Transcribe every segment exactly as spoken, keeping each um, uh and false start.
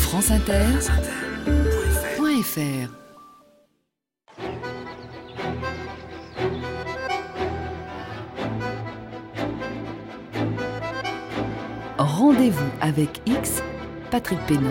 France Inter, point F R. Rendez-vous avec X, Patrick Pénaud.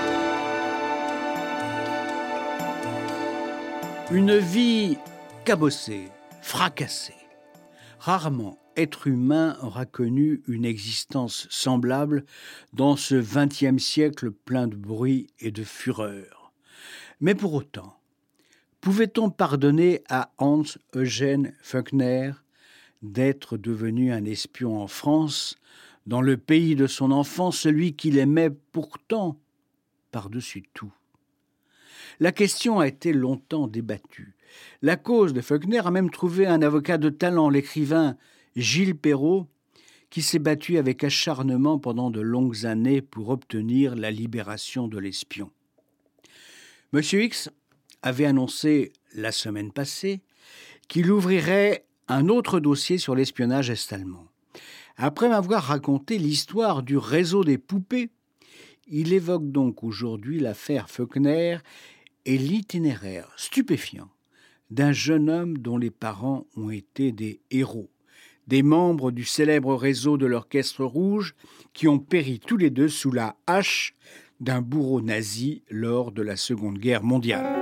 Une vie cabossée, fracassée. Rarement être humain aura connu une existence semblable dans ce vingtième siècle plein de bruit et de fureur. Mais pour autant, pouvait-on pardonner à Hans Eugen Feuchtner d'être devenu un espion en France, dans le pays de son enfance, celui qu'il aimait pourtant par-dessus tout? La question a été longtemps débattue. La cause de Feuchtner a même trouvé un avocat de talent, l'écrivain Gilles Perrault, qui s'est battu avec acharnement pendant de longues années pour obtenir la libération de l'espion. Monsieur X avait annoncé la semaine passée qu'il ouvrirait un autre dossier sur l'espionnage est-allemand. Après m'avoir raconté l'histoire du réseau des poupées, il évoque donc aujourd'hui l'affaire Feuchtner et l'itinéraire stupéfiant d'un jeune homme dont les parents ont été des héros, des membres du célèbre réseau de l'Orchestre Rouge qui ont péri tous les deux sous la hache d'un bourreau nazi lors de la Seconde Guerre mondiale.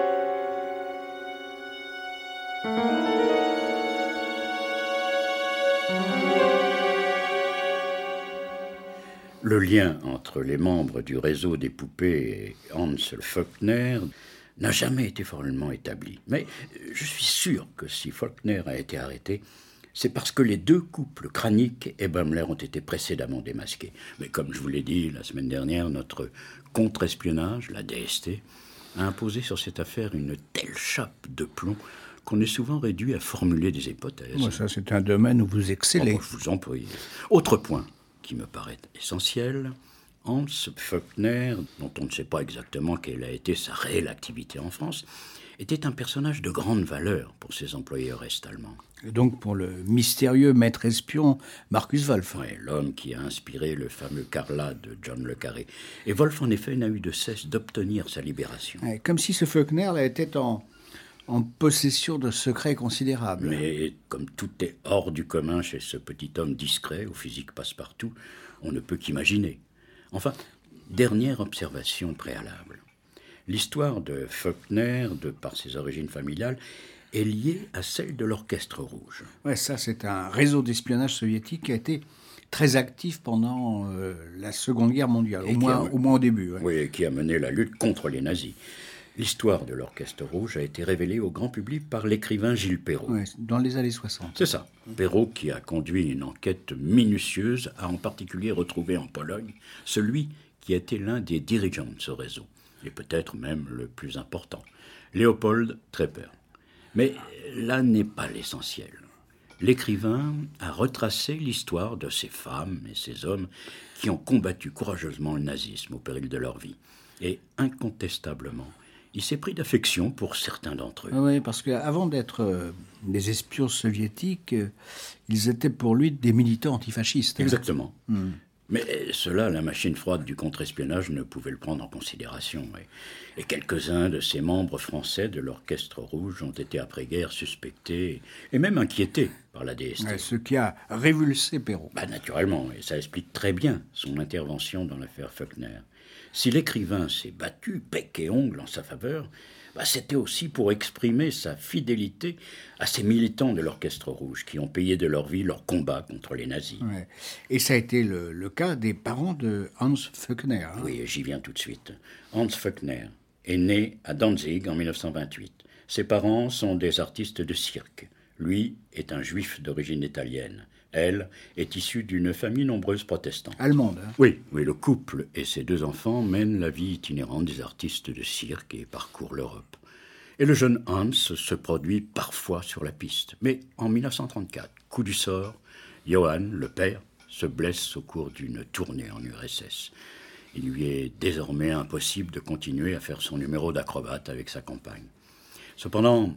Le lien entre les membres du réseau des poupées et Hans Feuchtner n'a jamais été formellement établi. Mais je suis sûr que si Feuchtner a été arrêté, c'est parce que les deux couples, Kranik et Baumler, ont été précédemment démasqués. Mais comme je vous l'ai dit la semaine dernière, notre contre-espionnage, la D S T, a imposé sur cette affaire une telle chape de plomb qu'on est souvent réduit à formuler des hypothèses. Moi, ça, c'est un domaine où vous excellez. Oh, je vous en prie. Autre point qui me paraît essentiel, Hans Feuchtner, dont on ne sait pas exactement quelle a été sa réelle activité en France, était un personnage de grande valeur pour ses employeurs est-allemands. Et donc pour le mystérieux maître espion Markus Wolf. Oui, l'homme qui a inspiré le fameux Carla de John le Carré. Et Wolf, en effet, n'a eu de cesse d'obtenir sa libération. Ouais, comme si ce Feuchtner était en, en possession de secrets considérables. Mais comme tout est hors du commun chez ce petit homme discret, au physique passe-partout, on ne peut qu'imaginer. Enfin, dernière observation préalable. L'histoire de Feuchtner, de par ses origines familiales, est liée à celle de l'Orchestre Rouge. Ouais, ça, c'est un réseau d'espionnage soviétique qui a été très actif pendant euh, la Seconde Guerre mondiale, au moins, a, au moins au début. Ouais. Oui, et qui a mené la lutte contre les nazis. L'histoire de l'Orchestre Rouge a été révélée au grand public par l'écrivain Gilles Perrault. Ouais, dans les années soixante. C'est ça. Perrault qui a conduit une enquête minutieuse, a en particulier retrouvé en Pologne celui qui était l'un des dirigeants de ce réseau, et peut-être même le plus important, Léopold Trepper. Mais là n'est pas l'essentiel. L'écrivain a retracé l'histoire de ces femmes et ces hommes qui ont combattu courageusement le nazisme au péril de leur vie. Et incontestablement, il s'est pris d'affection pour certains d'entre eux. Oui, parce qu'avant d'être euh, des espions soviétiques, euh, ils étaient pour lui des militants antifascistes. Exactement. Hein. Mmh. Mais cela, la machine froide du contre-espionnage ne pouvait le prendre en considération. Et, et quelques-uns de ces membres français de l'Orchestre Rouge ont été après-guerre suspectés et même inquiétés par la D S T. Ouais, ce qui a révulsé Perrault. Bah, naturellement, et ça explique très bien son intervention dans l'affaire Feuchtner. Si l'écrivain s'est battu bec et ongle en sa faveur, bah, c'était aussi pour exprimer sa fidélité à ces militants de l'Orchestre Rouge qui ont payé de leur vie leur combat contre les nazis. Ouais. Et ça a été le, le cas des parents de Hans Feuchtner. Hein. Oui, j'y viens tout de suite. Hans Feuchtner est né à Danzig en dix-neuf cent vingt-huit. Ses parents sont des artistes de cirque. Lui est un juif d'origine italienne. Elle est issue d'une famille nombreuse protestante. Allemande. Hein. Oui, oui, le couple et ses deux enfants mènent la vie itinérante des artistes de cirque et parcourent l'Europe. Et le jeune Hans se produit parfois sur la piste. Mais en dix-neuf cent trente-quatre, coup du sort, Johann, le père, se blesse au cours d'une tournée en U R S S. Il lui est désormais impossible de continuer à faire son numéro d'acrobate avec sa compagne. Cependant,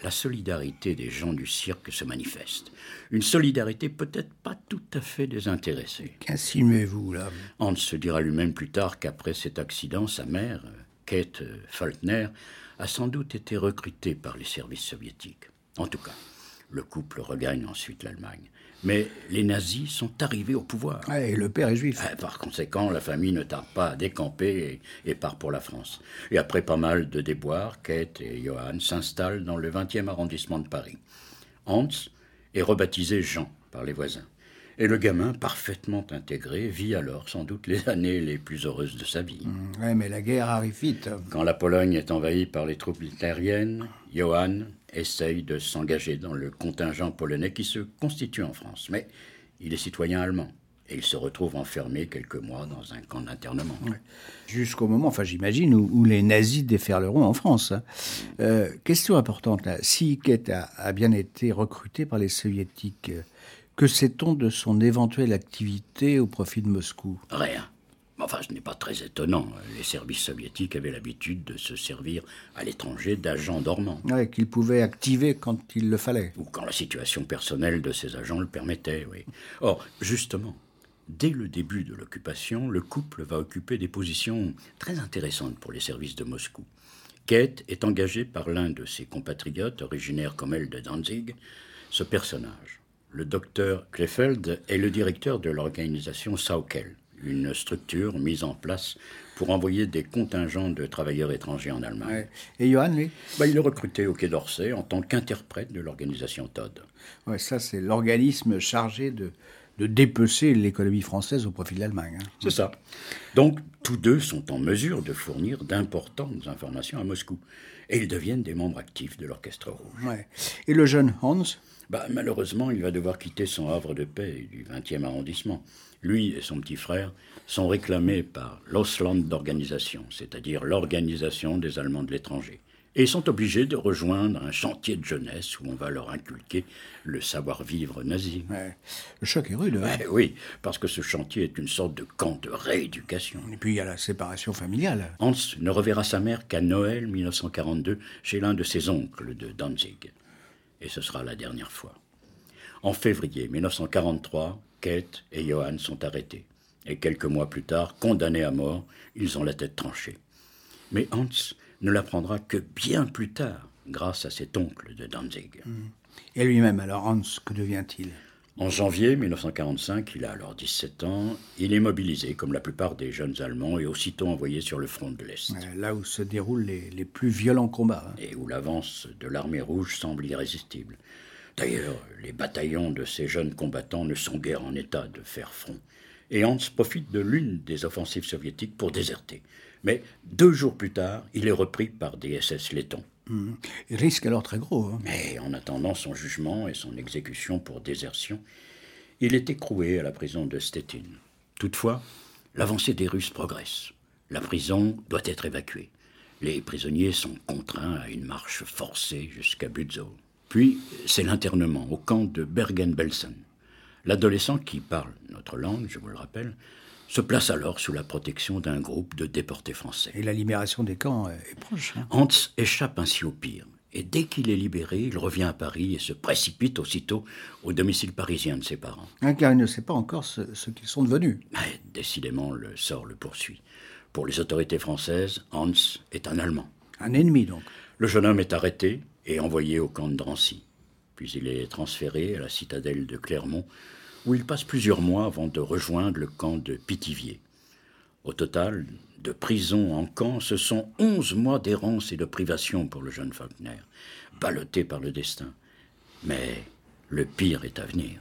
la solidarité des gens du cirque se manifeste. Une solidarité peut-être pas tout à fait désintéressée. Qu'insinuez-vous, là? Hans se dira lui-même plus tard qu'après cet accident, sa mère, Kate Faulkner, a sans doute été recrutée par les services soviétiques. En tout cas, le couple regagne ensuite l'Allemagne. Mais les nazis sont arrivés au pouvoir. Ouais, et le père est juif. Par conséquent, la famille ne tarde pas à décamper et, et part pour la France. Et après pas mal de déboires, Kate et Johann s'installent dans le vingtième arrondissement de Paris. Hans est rebaptisé Jean par les voisins. Et le gamin, parfaitement intégré, vit alors sans doute les années les plus heureuses de sa vie. Mmh, ouais, mais la guerre arrive vite. Quand la Pologne est envahie par les troupes hitlériennes, Johann essaye de s'engager dans le contingent polonais qui se constitue en France. Mais il est citoyen allemand et il se retrouve enfermé quelques mois dans un camp d'internement. Ouais. Jusqu'au moment, enfin j'imagine, où, où les nazis déferleront en France. Hein. Euh, question importante, là. Si Kate a, a bien été recruté par les soviétiques, que sait-on de son éventuelle activité au profit de Moscou? Rien. Enfin, ce n'est pas très étonnant. Les services soviétiques avaient l'habitude de se servir à l'étranger d'agents dormants. Ouais, qu'ils pouvaient activer quand il le fallait. Ou quand la situation personnelle de ces agents le permettait, oui. Or, justement, dès le début de l'occupation, le couple va occuper des positions très intéressantes pour les services de Moscou. Kate est engagée par l'un de ses compatriotes, originaire comme elle de Danzig. Ce personnage, le docteur Krefeld, est le directeur de l'organisation Saukel, une structure mise en place pour envoyer des contingents de travailleurs étrangers en Allemagne. Ouais. Et Johann, lui bah, Il est recruté au Quai d'Orsay en tant qu'interprète de l'organisation Todd. Ouais, ça, c'est l'organisme chargé de, de dépecer l'économie française au profit de l'Allemagne. Hein. C'est ça. Donc, tous deux sont en mesure de fournir d'importantes informations à Moscou. Et ils deviennent des membres actifs de l'Orchestre Rouge. Ouais. Et le jeune Hans bah, Malheureusement, il va devoir quitter son havre de paix du vingtième arrondissement. Lui et son petit frère sont réclamés par l'Auslandorganisation, c'est-à-dire l'organisation des Allemands de l'étranger. Et ils sont obligés de rejoindre un chantier de jeunesse où on va leur inculquer le savoir-vivre nazi. Ouais. Le choc est rude. Hein. Ouais, oui, parce que ce chantier est une sorte de camp de rééducation. Et puis il y a la séparation familiale. Hans ne reverra sa mère qu'à Noël mille neuf cent quarante-deux chez l'un de ses oncles de Danzig. Et ce sera la dernière fois. En février mille neuf cent quarante-trois, Kate et Johann sont arrêtés. Et quelques mois plus tard, condamnés à mort, ils ont la tête tranchée. Mais Hans ne l'apprendra que bien plus tard, grâce à cet oncle de Danzig. Et lui-même, alors Hans, que devient-il? En janvier mille neuf cent quarante-cinq, il a alors dix-sept ans, il est mobilisé, comme la plupart des jeunes Allemands, et aussitôt envoyé sur le front de l'Est. Là où se déroulent les, les plus violents combats. Hein. Et où l'avance de l'armée rouge semble irrésistible. D'ailleurs, les bataillons de ces jeunes combattants ne sont guère en état de faire front. Et Hans profite de l'une des offensives soviétiques pour déserter. Mais deux jours plus tard, il est repris par des S S lettons. Mmh. Il risque alors très gros. Hein. Mais en attendant son jugement et son exécution pour désertion, il est écroué à la prison de Stettin. Toutefois, l'avancée des Russes progresse. La prison doit être évacuée. Les prisonniers sont contraints à une marche forcée jusqu'à Bützow. Puis, c'est l'internement au camp de Bergen-Belsen. L'adolescent qui parle notre langue, je vous le rappelle, se place alors sous la protection d'un groupe de déportés français. Et la libération des camps est proche. Hein. Hans échappe ainsi au pire. Et dès qu'il est libéré, il revient à Paris et se précipite aussitôt au domicile parisien de ses parents. Hein, car il ne sait pas encore ce, ce qu'ils sont devenus. Mais décidément, le sort le poursuit. Pour les autorités françaises, Hans est un Allemand. Un ennemi, donc. Le jeune homme est arrêté et envoyé au camp de Drancy. Puis il est transféré à la citadelle de Clermont, où il passe plusieurs mois avant de rejoindre le camp de Pithiviers. Au total, de prison en camp, ce sont onze mois d'errance et de privation pour le jeune Faulkner, ballotté par le destin. Mais le pire est à venir.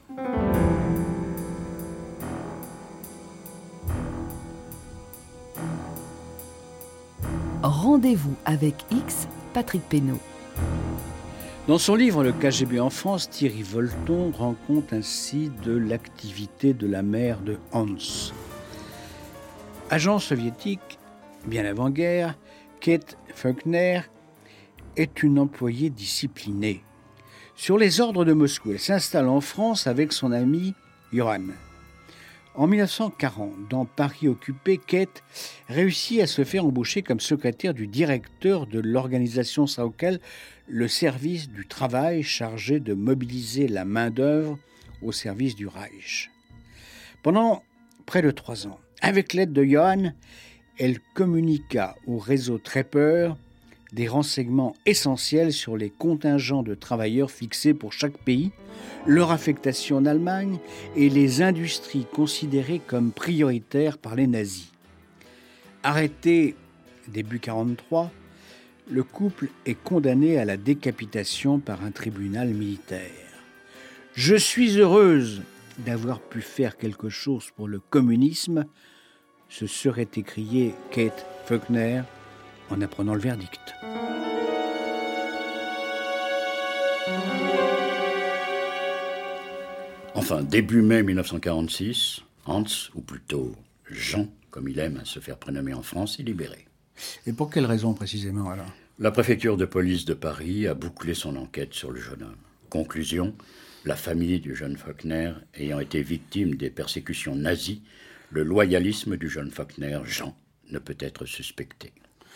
Rendez-vous avec X, Patrick Pénaud. Dans son livre « Le K G B en France », Thierry Volton rend compte ainsi de l'activité de la mère de Hans. Agent soviétique, bien avant-guerre, Kate Faulkner est une employée disciplinée. Sur les ordres de Moscou, elle s'installe en France avec son ami Johann. En mille neuf cent quarante, dans Paris occupé, Kate réussit à se faire embaucher comme secrétaire du directeur de l'organisation syndicale, le service du travail chargé de mobiliser la main-d'œuvre au service du Reich. Pendant près de trois ans, avec l'aide de Johann, elle communiqua au réseau Trepper des renseignements essentiels sur les contingents de travailleurs fixés pour chaque pays, leur affectation en Allemagne et les industries considérées comme prioritaires par les nazis. Arrêté début quarante-trois, le couple est condamné à la décapitation par un tribunal militaire. « Je suis heureuse d'avoir pu faire quelque chose pour le communisme », se serait écriée Kate Faulkner en apprenant le verdict. Enfin, début mai mille neuf cent quarante-six, Hans, ou plutôt Jean, comme il aime à se faire prénommer en France, est libéré. Et pour quelle raison précisément alors ? La préfecture de police de Paris a bouclé son enquête sur le jeune homme. Conclusion, la famille du jeune Faulkner ayant été victime des persécutions nazies, le loyalisme du jeune Faulkner, Jean, ne peut être suspecté.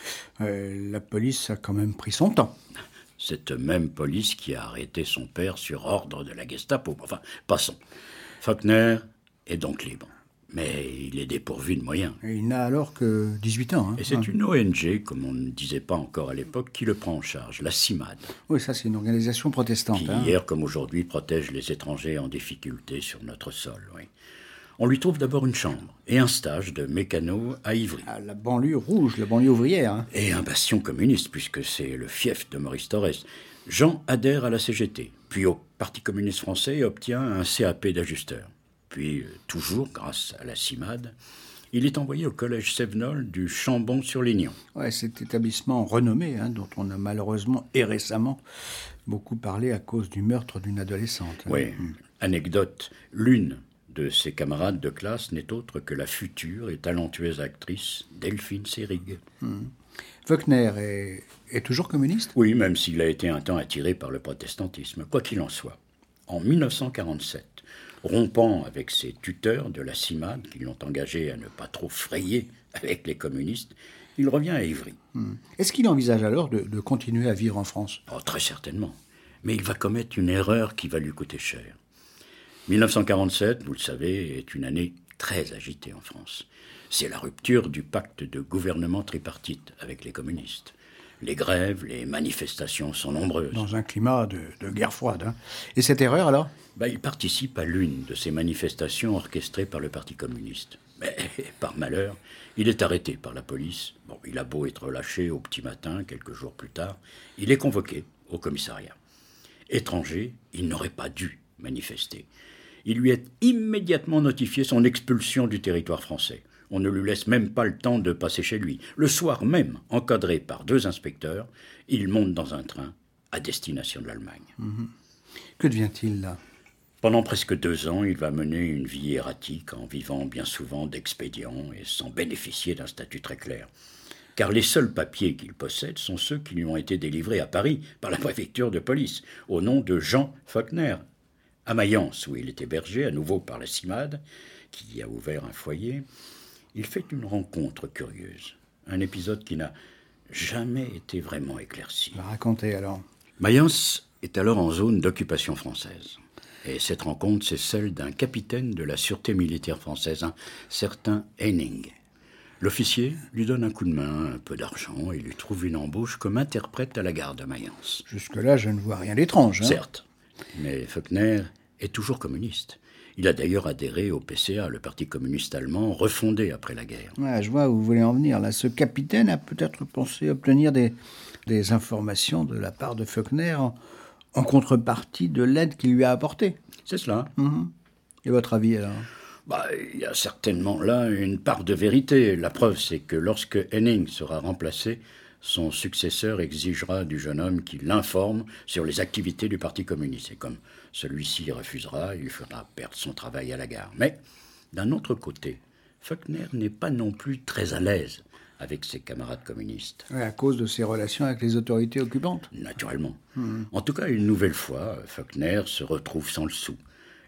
Euh, la police a quand même pris son temps. Cette même police qui a arrêté son père sur ordre de la Gestapo. Enfin, passons. Faulkner est donc libre. Mais il est dépourvu de moyens. Et il n'a alors que dix-huit ans. Hein. Et c'est ouais. une O N G, comme on ne disait pas encore à l'époque, qui le prend en charge, la CIMAD. Oui, ça c'est une organisation protestante. Qui, hein. hier comme aujourd'hui, protège les étrangers en difficulté sur notre sol. Oui. On lui trouve d'abord une chambre et un stage de mécano à Ivry. Ah, la banlieue rouge, la banlieue ouvrière. Hein. Et un bastion communiste, puisque c'est le fief de Maurice Thorez. Jean adhère à la C G T, puis au Parti communiste français et obtient un C A P d'ajusteur. Puis, toujours grâce à la CIMAD, il est envoyé au collège Sévenol du Chambon-sur-Lignon. Ouais, cet établissement renommé, hein, dont on a malheureusement et récemment beaucoup parlé à cause du meurtre d'une adolescente. Hein. Oui, mmh. Anecdote, l'une de ses camarades de classe n'est autre que la future et talentueuse actrice Delphine Seyrig. Mmh. Faulkner est, est toujours communiste ? Oui, même s'il a été un temps attiré par le protestantisme. Quoi qu'il en soit, en mille neuf cent quarante-sept, rompant avec ses tuteurs de la CIMAD, qui l'ont engagé à ne pas trop frayer avec les communistes, il revient à Ivry. Mmh. Est-ce qu'il envisage alors de, de continuer à vivre en France ? Oh, très certainement. Mais il va commettre une erreur qui va lui coûter cher. mille neuf cent quarante-sept, vous le savez, est une année très agitée en France. C'est la rupture du pacte de gouvernement tripartite avec les communistes. Les grèves, les manifestations sont nombreuses. Dans un climat de, de guerre froide. Hein. Et cette erreur alors ? Ben, il participe à l'une de ces manifestations orchestrées par le Parti communiste. Mais, par malheur, il est arrêté par la police. Bon, il a beau être relâché au petit matin, quelques jours plus tard, il est convoqué au commissariat. Étranger, il n'aurait pas dû manifester. Il lui est immédiatement notifié son expulsion du territoire français. On ne lui laisse même pas le temps de passer chez lui. Le soir même, encadré par deux inspecteurs, il monte dans un train à destination de l'Allemagne. Mmh. Que devient-il là ? Pendant presque deux ans, il va mener une vie erratique en vivant bien souvent d'expédients et sans bénéficier d'un statut très clair. Car les seuls papiers qu'il possède sont ceux qui lui ont été délivrés à Paris par la préfecture de police, au nom de Jean Faulkner. À Mayence, où il est hébergé, à nouveau par la CIMAD, qui a ouvert un foyer, il fait une rencontre curieuse. Un épisode qui n'a jamais été vraiment éclairci. Racontez alors. Mayence est alors en zone d'occupation française. Et cette rencontre, c'est celle d'un capitaine de la sûreté militaire française, un certain Henning. L'officier lui donne un coup de main, un peu d'argent, et lui trouve une embauche comme interprète à la gare de Mayence. Jusque-là, je ne vois rien d'étrange. Hein. Certes, mais Faulkner est toujours communiste. Il a d'ailleurs adhéré au P C A, le Parti communiste allemand, refondé après la guerre. Ouais, je vois où vous voulez en venir. Là, ce capitaine a peut-être pensé obtenir des, des informations de la part de Faulkner en, en contrepartie de l'aide qu'il lui a apportée. C'est cela. Mmh. Et votre avis alors ? Bah, il y a certainement là une part de vérité. La preuve, c'est que lorsque Henning sera remplacé, son successeur exigera du jeune homme qu'il l'informe sur les activités du Parti communiste. Et comme celui-ci refusera, il fera perdre son travail à la gare. Mais, d'un autre côté, Faulkner n'est pas non plus très à l'aise avec ses camarades communistes. Ouais, à cause de ses relations avec les autorités occupantes. Naturellement. Mmh. En tout cas, une nouvelle fois, Faulkner se retrouve sans le sou.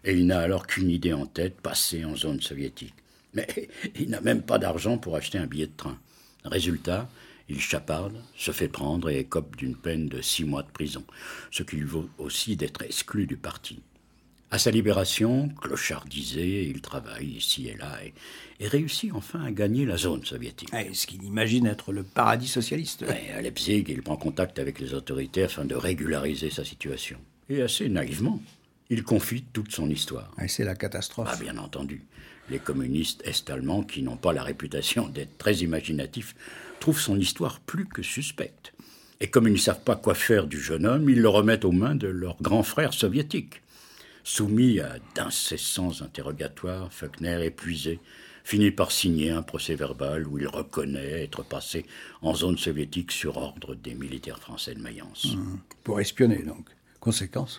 Et il n'a alors qu'une idée en tête, passer en zone soviétique. Mais il n'a même pas d'argent pour acheter un billet de train. Résultat, il chaparde, se fait prendre et écope d'une peine de six mois de prison, ce qui lui vaut aussi d'être exclu du parti. À sa libération, clochardisé, il travaille ici et là et, et réussit enfin à gagner la zone soviétique. Ouais, ce qu'il imagine être le paradis socialiste. Ouais, à Leipzig, il prend contact avec les autorités afin de régulariser sa situation. Et assez naïvement, il confie toute son histoire. Ouais, c'est la catastrophe. Ah, bien entendu. Les communistes est-allemands, qui n'ont pas la réputation d'être très imaginatifs, trouvent son histoire plus que suspecte. Et comme ils ne savent pas quoi faire du jeune homme, ils le remettent aux mains de leurs grands frères soviétiques. Soumis à d'incessants interrogatoires, Feuchner, épuisé, finit par signer un procès-verbal où il reconnaît être passé en zone soviétique sur ordre des militaires français de Mayence. Mmh. Pour espionner, donc. Conséquence ?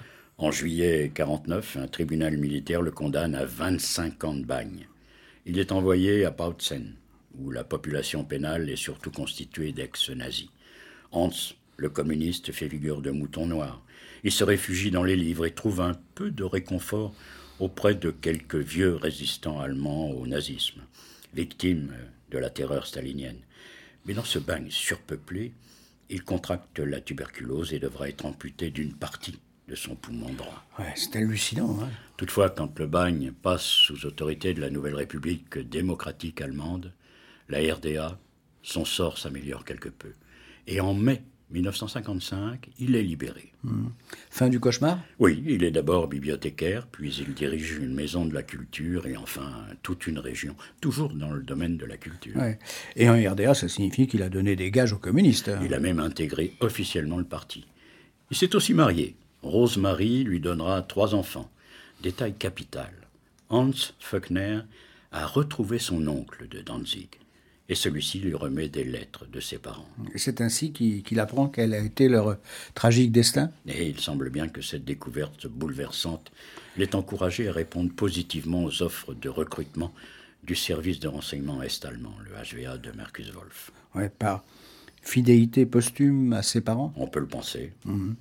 En juillet mille neuf cent quarante-neuf, un tribunal militaire le condamne à vingt-cinq ans de bagne. Il est envoyé à Bautzen, où la population pénale est surtout constituée d'ex-nazis. Hans, le communiste, fait figure de mouton noir. Il se réfugie dans les livres et trouve un peu de réconfort auprès de quelques vieux résistants allemands au nazisme, victimes de la terreur stalinienne. Mais dans ce bagne surpeuplé, il contracte la tuberculose et devra être amputé d'une partie de son poumon droit. Ouais, c'est hallucinant. Hein. Toutefois, quand le bagne passe sous autorité de la Nouvelle République démocratique allemande, la R D A, son sort s'améliore quelque peu. Et en mai mille neuf cent cinquante-cinq, il est libéré. Mmh. Fin du cauchemar ? Oui, il est d'abord bibliothécaire, puis il dirige une maison de la culture et enfin toute une région, toujours dans le domaine de la culture. Ouais. Et en R D A, ça signifie qu'il a donné des gages aux communistes. Hein. Il a même intégré officiellement le parti. Il s'est aussi marié. Rose-Marie lui donnera trois enfants. Détail capital. Hans Feuchner a retrouvé son oncle de Danzig. Et celui-ci lui remet des lettres de ses parents. Et c'est ainsi qu'il, qu'il apprend quel a été leur tragique destin ? Et il semble bien que cette découverte bouleversante l'ait encouragé à répondre positivement aux offres de recrutement du service de renseignement est-allemand, le H V A de Markus Wolf. Ouais, par fidélité posthume à ses parents ? On peut le penser. Mmh.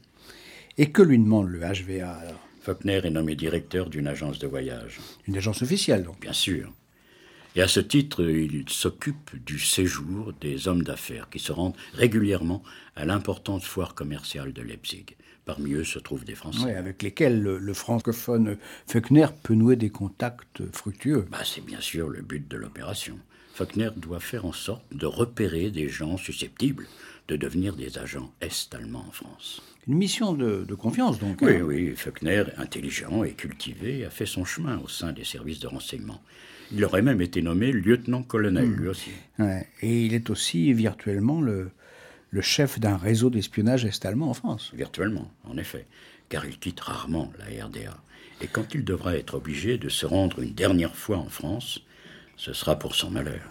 Et que lui demande le H V A alors ? Feuchner est nommé directeur d'une agence de voyage. Une agence officielle donc ? Bien sûr. Et à ce titre, il s'occupe du séjour des hommes d'affaires qui se rendent régulièrement à l'importante foire commerciale de Leipzig. Parmi eux se trouvent des Français. Oui, avec lesquels le, le francophone Feuchner peut nouer des contacts fructueux. Bah, c'est bien sûr le but de l'opération. Feuchner doit faire en sorte de repérer des gens susceptibles de devenir des agents est-allemands en France. Une mission de, de confiance donc. Oui, hein. oui, Feuchner, intelligent et cultivé, a fait son chemin au sein des services de renseignement. Il aurait même été nommé lieutenant-colonel, mmh. lui aussi. Ouais. Et il est aussi virtuellement le, le chef d'un réseau d'espionnage est-allemand en France. Virtuellement, en effet, car il quitte rarement la R D A. Et quand il devra être obligé de se rendre une dernière fois en France, ce sera pour son malheur.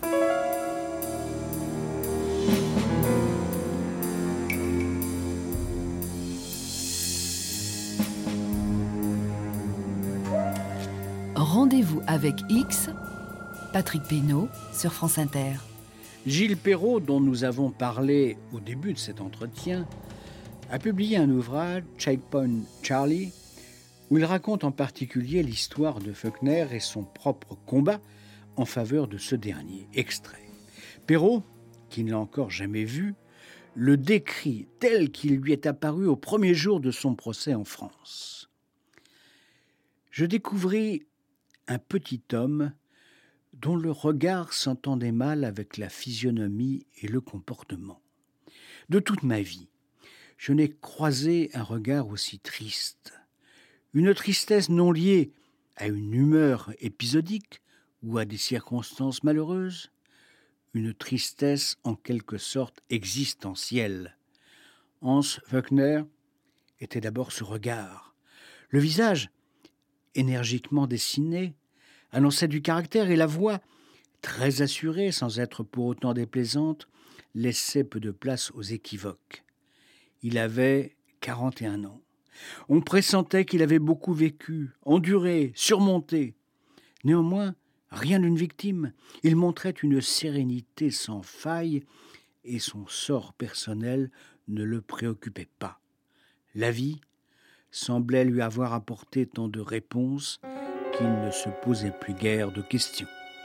Rendez-vous avec X, Patrick Pénaud sur France Inter. Gilles Perrault, dont nous avons parlé au début de cet entretien, a publié un ouvrage, Checkpoint Charlie, où il raconte en particulier l'histoire de Feuchner et son propre combat en faveur de ce dernier. Extrait. Perrault, qui ne l'a encore jamais vu, le décrit tel qu'il lui est apparu au premier jour de son procès en France. Je découvris un petit homme dont le regard s'entendait mal avec la physionomie et le comportement. De toute ma vie, je n'ai croisé un regard aussi triste. Une tristesse non liée à une humeur épisodique ou à des circonstances malheureuses, une tristesse en quelque sorte existentielle. Hans Feuchner était d'abord ce regard. Le visage, énergiquement dessiné, annonçait du caractère et la voix, très assurée sans être pour autant déplaisante, laissait peu de place aux équivoques. Il avait quarante et un ans. On pressentait qu'il avait beaucoup vécu, enduré, surmonté. Néanmoins, rien d'une victime. Il montrait une sérénité sans faille et son sort personnel ne le préoccupait pas. La vie semblait lui avoir apporté tant de réponses qu'il ne se posait plus guère de questions.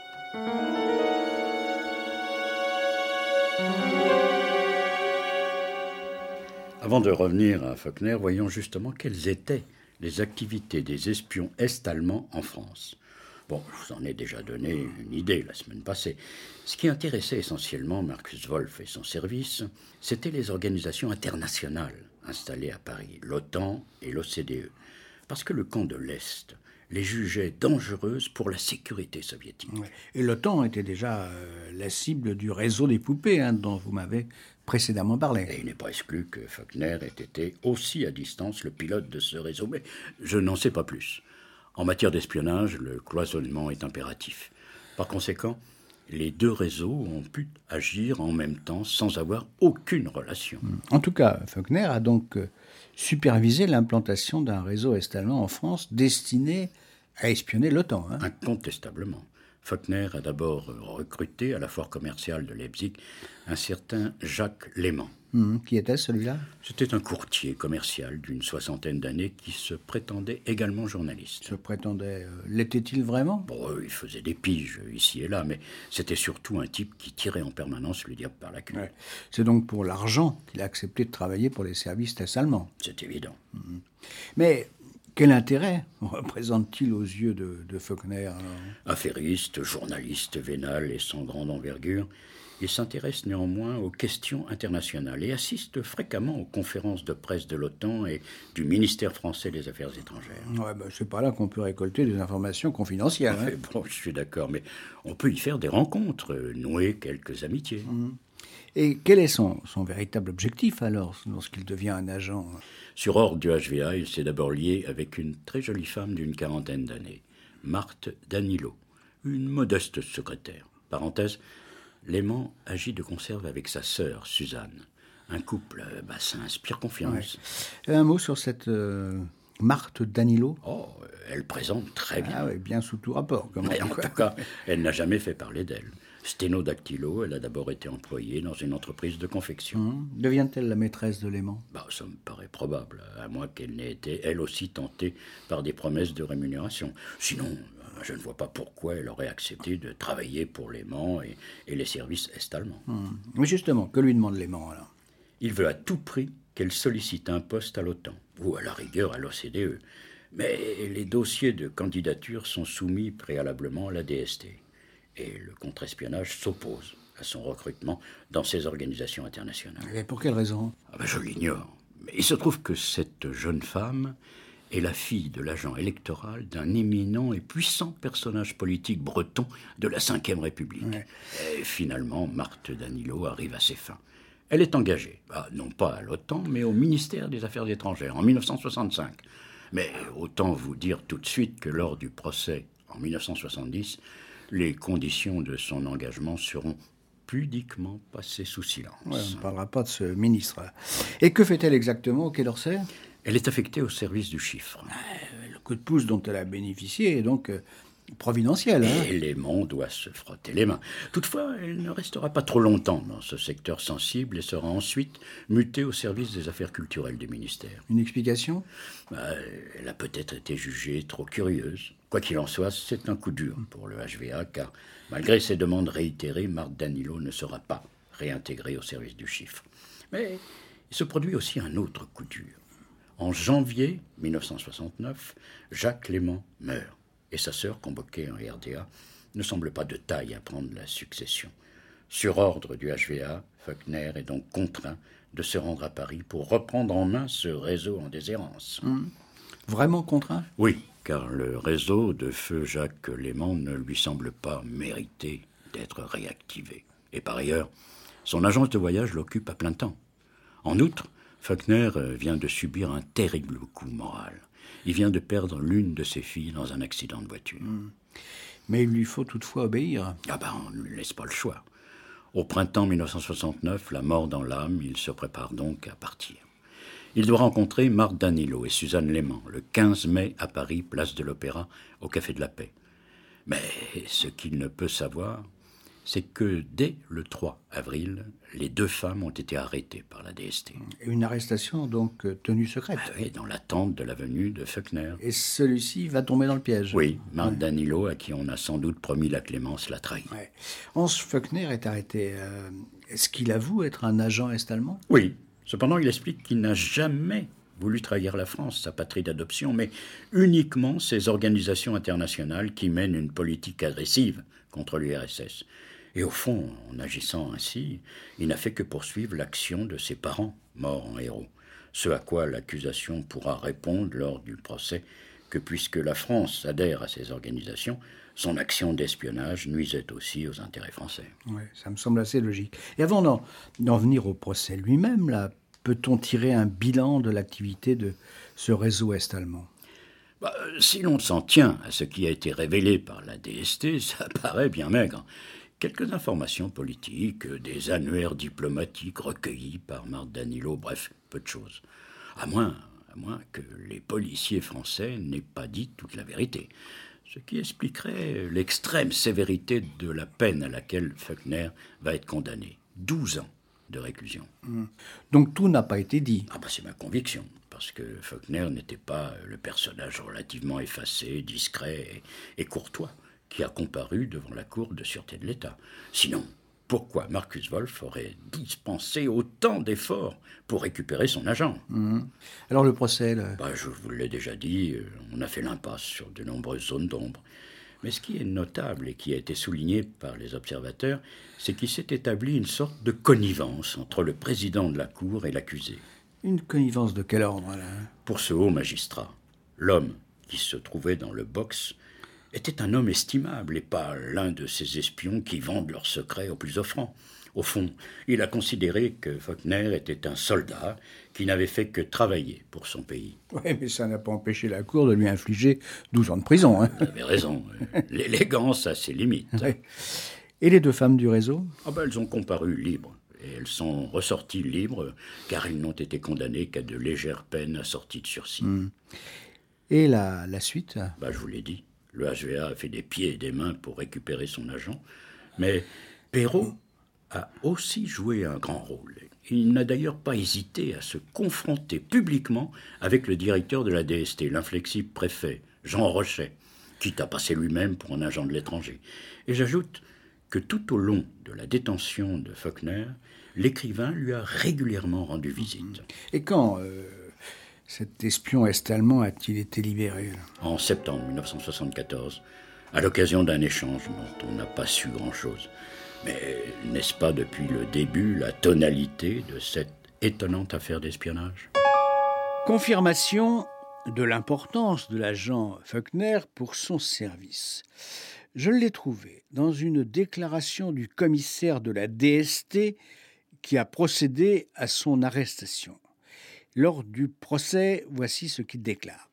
Avant de revenir à Faulkner, voyons justement quelles étaient les activités des espions est-allemands en France. Bon, je vous en ai déjà donné une idée la semaine passée. Ce qui intéressait essentiellement Markus Wolf et son service, c'était les organisations internationales installées à Paris, l'OTAN et l'O C D E. Parce que le camp de l'Est les jugeait dangereuses pour la sécurité soviétique. Ouais. Et l'OTAN était déjà euh, la cible du réseau des poupées, hein, dont vous m'avez précédemment parlé. Et il n'est pas exclu que Faulkner ait été aussi à distance le pilote de ce réseau, mais je n'en sais pas plus. En matière d'espionnage, le cloisonnement est impératif. Par conséquent, les deux réseaux ont pu agir en même temps sans avoir aucune relation. En tout cas, Faulkner a donc supervisé l'implantation d'un réseau est-allemand en France destiné à espionner l'OTAN. Hein. Incontestablement. Faulkner a d'abord recruté à la foire commerciale de Leipzig un certain Jacques Léman. Mmh, qui était celui-là ? C'était un courtier commercial d'une soixantaine d'années qui se prétendait également journaliste. Se prétendait... Euh, l'était-il vraiment ? Bon, euh, il faisait des piges ici et là, mais c'était surtout un type qui tirait en permanence le diable par la queue. Ouais. C'est donc pour l'argent qu'il a accepté de travailler pour les services allemands. C'est évident. Mmh. Mais... quel intérêt représente-t-il aux yeux de, de Faulkner ? Affairiste, journaliste vénal et sans grande envergure, il s'intéresse néanmoins aux questions internationales et assiste fréquemment aux conférences de presse de l'OTAN et du ministère français des Affaires étrangères. Ouais, ben, c'est pas là qu'on peut récolter des informations confidentielles. Ouais, hein. Bon, je suis d'accord, mais on peut y faire des rencontres, nouer quelques amitiés. Mmh. Et quel est son, son véritable objectif alors, lorsqu'il devient un agent ? Sur ordre du H V A, il s'est d'abord lié avec une très jolie femme d'une quarantaine d'années, Marthe Danilo, une modeste secrétaire. Parenthèse, Léman agit de conserve avec sa sœur, Suzanne. Un couple, bah, ça inspire confiance. Ouais. Un mot sur cette euh, Marthe Danilo ? Oh, elle présente très bien. Ah oui, bien sous tout rapport. Comme Mais en tout cas, elle n'a jamais fait parler d'elle. Sténodactylo, elle a d'abord été employée dans une entreprise de confection. Mmh. Devient-elle la maîtresse de Léman ? Bah, ça me paraît probable, à moins qu'elle n'ait été elle aussi tentée par des promesses de rémunération. Sinon, je ne vois pas pourquoi elle aurait accepté de travailler pour Léman et, et les services est-allemands. Mmh. Mais justement, que lui demande Léman alors ? Il veut à tout prix qu'elle sollicite un poste à l'OTAN, ou à la rigueur à l'O C D E. Mais les dossiers de candidature sont soumis préalablement à la D S T. Et le contre-espionnage s'oppose à son recrutement dans ces organisations internationales. Et pour quelle raison ? Ah ben je l'ignore. Mais il se trouve que cette jeune femme est la fille de l'agent électoral d'un éminent et puissant personnage politique breton de la cinquième République. Ouais. Et finalement, Marthe Danilo arrive à ses fins. Elle est engagée, bah, non pas à l'OTAN, mais au ministère des Affaires étrangères, en mille neuf cent soixante-cinq. Mais autant vous dire tout de suite que lors du procès, en mille neuf cent soixante-dix, les conditions de son engagement seront pudiquement passées sous silence. Ouais, on ne parlera pas de ce ministre. Et que fait-elle exactement au Quai d'Orsay ? Elle est affectée au service du chiffre. Euh, le coup de pouce dont elle a bénéficié est donc euh, providentiel. Hein ? Et Léman doit se frotter les mains. Toutefois, elle ne restera pas trop longtemps dans ce secteur sensible et sera ensuite mutée au service des affaires culturelles du ministère. Une explication ? bah, Elle a peut-être été jugée trop curieuse. Quoi qu'il en soit, c'est un coup dur pour le H V A, car malgré ses demandes réitérées, Marthe Danilo ne sera pas réintégrée au service du chiffre. Mais il se produit aussi un autre coup dur. En janvier mille neuf cent soixante-neuf, Jacques Léman meurt, et sa sœur, convoquée en R D A, ne semble pas de taille à prendre la succession. Sur ordre du H V A, Faulkner est donc contraint de se rendre à Paris pour reprendre en main ce réseau en déshérence. Mmh. Vraiment contraint ? Oui, car le réseau de feu Jacques Léman ne lui semble pas mériter d'être réactivé. Et par ailleurs, son agence de voyage l'occupe à plein temps. En outre, Faulkner vient de subir un terrible coup moral. Il vient de perdre l'une de ses filles dans un accident de voiture. Mmh. Mais il lui faut toutefois obéir. Ah ben, on ne lui laisse pas le choix. Au printemps mille neuf cent soixante-neuf, la mort dans l'âme, il se prépare donc à partir. Il doit rencontrer Marthe Danilo et Suzanne Léman le quinze mai à Paris, place de l'Opéra, au Café de la Paix. Mais ce qu'il ne peut savoir, c'est que dès le trois avril, les deux femmes ont été arrêtées par la D S T. Une arrestation donc euh, tenue secrète. Ah oui, dans l'attente de la venue de Feuquener. Et celui-ci va tomber dans le piège. Oui, Marc Ouais. Danilo, à qui on a sans doute promis la clémence, l'a trahi. Ouais. Hans Feuquener est arrêté. Euh, est-ce qu'il avoue être un agent est-allemand? Oui, cependant il explique qu'il n'a jamais voulu trahir la France, sa patrie d'adoption, mais uniquement ces organisations internationales qui mènent une politique agressive contre l'U R S S. Et au fond, en agissant ainsi, il n'a fait que poursuivre l'action de ses parents, morts en héros. Ce à quoi l'accusation pourra répondre lors du procès que puisque la France adhère à ces organisations, son action d'espionnage nuisait aussi aux intérêts français. Oui, ça me semble assez logique. Et avant d'en, d'en venir au procès lui-même, là, peut-on tirer un bilan de l'activité de ce réseau est-allemand? Bah, si l'on s'en tient à ce qui a été révélé par la D S T, ça paraît bien maigre. Quelques informations politiques, des annuaires diplomatiques recueillis par Marc Danilo, bref, peu de choses. À moins, à moins que les policiers français n'aient pas dit toute la vérité. Ce qui expliquerait l'extrême sévérité de la peine à laquelle Feuquener va être condamné. douze ans de réclusion. Mmh. Donc tout n'a pas été dit. Ah bah c'est ma conviction, parce que Feuquener n'était pas le personnage relativement effacé, discret et, et courtois qui a comparu devant la Cour de sûreté de l'État. Sinon, pourquoi Marcus Wolf aurait dispensé autant d'efforts pour récupérer son agent? Mmh. Alors le procès, le... bah, je vous l'ai déjà dit, on a fait l'impasse sur de nombreuses zones d'ombre. Mais ce qui est notable et qui a été souligné par les observateurs, c'est qu'il s'est établi une sorte de connivence entre le président de la Cour et l'accusé. Une connivence de quel ordre, là? Pour ce haut magistrat, l'homme qui se trouvait dans le box était un homme estimable et pas l'un de ces espions qui vendent leurs secrets aux plus offrants. Au fond, il a considéré que Feuquener était un soldat qui n'avait fait que travailler pour son pays. Oui, mais ça n'a pas empêché la Cour de lui infliger douze ans de prison. Hein. Vous avez raison, l'élégance a ses limites. Ouais. Et les deux femmes du réseau? Ah ben, elles ont comparu libres. Et elles sont ressorties libres car elles n'ont été condamnées qu'à de légères peines assorties de sursis. Mmh. Et la, la suite? Ben, je vous l'ai dit, le H V A a fait des pieds et des mains pour récupérer son agent, mais Perrault a aussi joué un grand rôle. Il n'a d'ailleurs pas hésité à se confronter publiquement avec le directeur de la D S T, l'inflexible préfet, Jean Rochet, quitte à passer lui-même pour un agent de l'étranger. Et j'ajoute que tout au long de la détention de Feuquener, l'écrivain lui a régulièrement rendu visite. Et quand euh, cet espion est-allemand a-t-il été libéré? En septembre dix-neuf cent soixante-quatorze, à l'occasion d'un échange dont on n'a pas su grand-chose. Mais n'est-ce pas depuis le début la tonalité de cette étonnante affaire d'espionnage? Confirmation de l'importance de l'agent Feuquener pour son service. Je l'ai trouvé dans une déclaration du commissaire de la D S T qui a procédé à son arrestation. Lors du procès, voici ce qu'il déclare.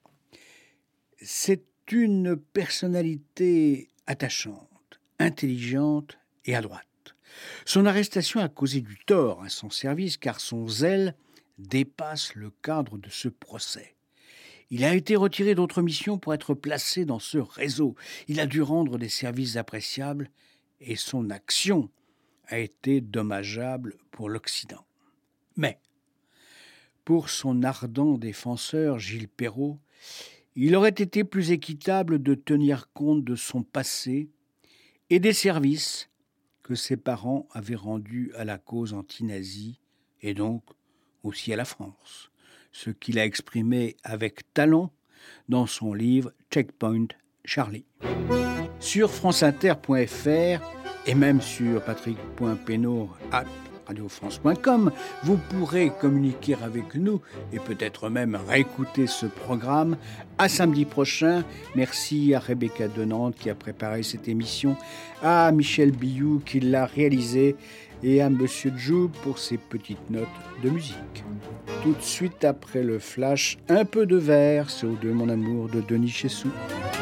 C'est une personnalité attachante, intelligente et adroite. Son arrestation a causé du tort à son service car son zèle dépasse le cadre de ce procès. Il a été retiré d'autres missions pour être placé dans ce réseau. Il a dû rendre des services appréciables et son action a été dommageable pour l'Occident. Mais, pour son ardent défenseur Gilles Perrault, il aurait été plus équitable de tenir compte de son passé et des services que ses parents avaient rendus à la cause anti-nazie et donc aussi à la France, ce qu'il a exprimé avec talent dans son livre Checkpoint Charlie. Sur franceinter point f r et même sur patrick point penaud arobase radio france point com, vous pourrez communiquer avec nous et peut-être même réécouter ce programme. À samedi prochain. Merci à Rebecca Denante qui a préparé cette émission, à Michel Billou qui l'a réalisée et à Monsieur Jou pour ses petites notes de musique. Tout de suite après le flash, un peu de verre, c'est au de mon amour de Denis Chessou.